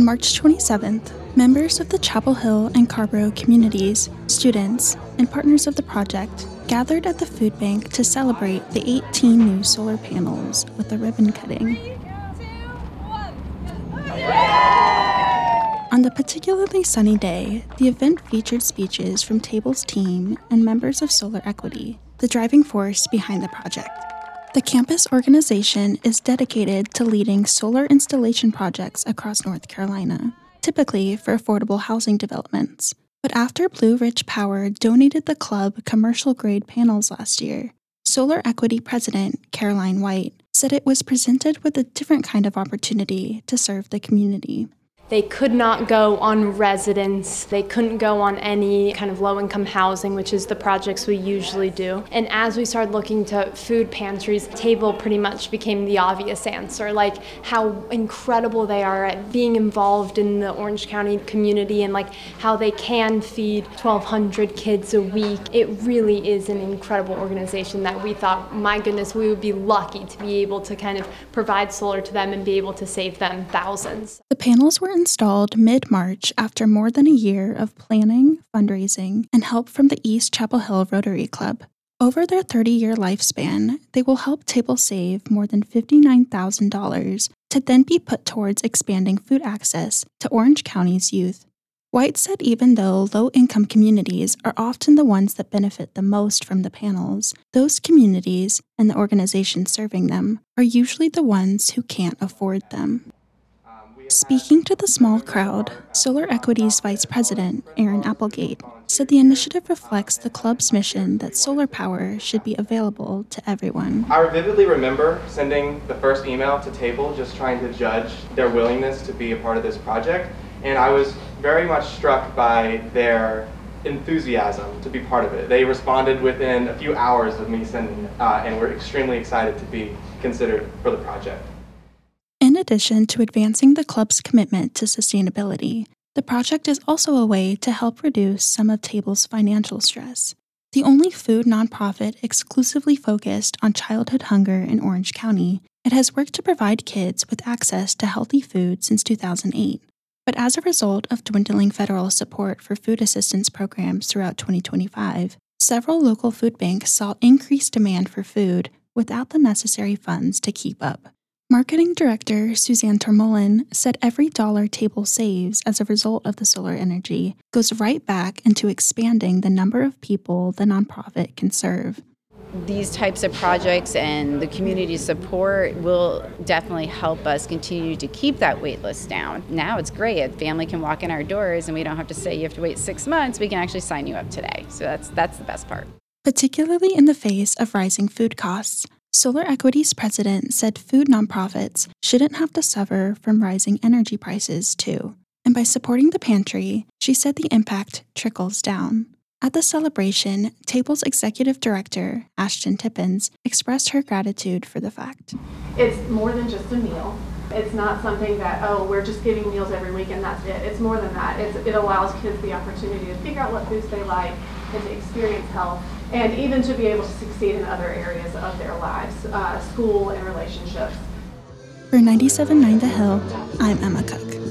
March 27th, members of the Chapel Hill and Carborough communities, students, and partners of the project gathered at the food bank to celebrate the 18 new solar panels with a ribbon cutting. On the particularly sunny day, the event featured speeches from Table's team and members of Solar Equity, the driving force behind the project. The campus organization is dedicated to leading solar installation projects across North Carolina, typically for affordable housing developments. But after Blue Ridge Power donated the club commercial-grade panels last year, Solar Equity President Caroline White said it was presented with a different kind of opportunity to serve the community. They could not go on residence. They couldn't go on any kind of low-income housing, which is the projects we usually do. And as we started looking to food pantries, Table pretty much became the obvious answer, like how incredible they are at being involved in the Orange County community and like how they can feed 1,200 kids a week. It really is an incredible organization that we thought, my goodness, we would be lucky to be able to kind of provide solar to them and be able to save them thousands. The panels were installed mid-March after more than a year of planning, fundraising, and help from the East Chapel Hill Rotary Club. Over their 30-year lifespan, they will help Table save more than $59,000 to then be put towards expanding food access to Orange County's youth. White said even though low-income communities are often the ones that benefit the most from the panels, those communities and the organizations serving them are usually the ones who can't afford them. Speaking to the small crowd, Solar Equity's Vice President, Aaron Applegate, said the initiative reflects the club's mission that solar power should be available to everyone. I vividly remember sending the first email to Table just trying to judge their willingness to be a part of this project, and I was very much struck by their enthusiasm to be part of it. They responded within a few hours of me sending it, and were extremely excited to be considered for the project. In addition to advancing the club's commitment to sustainability, the project is also a way to help reduce some of Table's financial stress. The only food nonprofit exclusively focused on childhood hunger in Orange County, it has worked to provide kids with access to healthy food since 2008. But as a result of dwindling federal support for food assistance programs throughout 2025, several local food banks saw increased demand for food without the necessary funds to keep up. Marketing Director Suzanne Termolin said every dollar Table saves as a result of the solar energy goes right back into expanding the number of people the nonprofit can serve. These types of projects and the community support will definitely help us continue to keep that wait list down. Now it's great. A family can walk in our doors and we don't have to say you have to wait 6 months. We can actually sign you up today. So that's the best part. Particularly in the face of rising food costs, Solar Equity's president said food nonprofits shouldn't have to suffer from rising energy prices, too. And by supporting the pantry, she said the impact trickles down. At the celebration, Table's executive director, Ashton Tippins, expressed her gratitude for the fact. It's more than just a meal. It's not something that, we're just giving meals every week and that's it. It's more than that. It allows kids the opportunity to figure out what foods they like and to experience health, and even to be able to succeed in other areas of their lives, school and relationships. For 97.9 The Hill, I'm Emma Cook.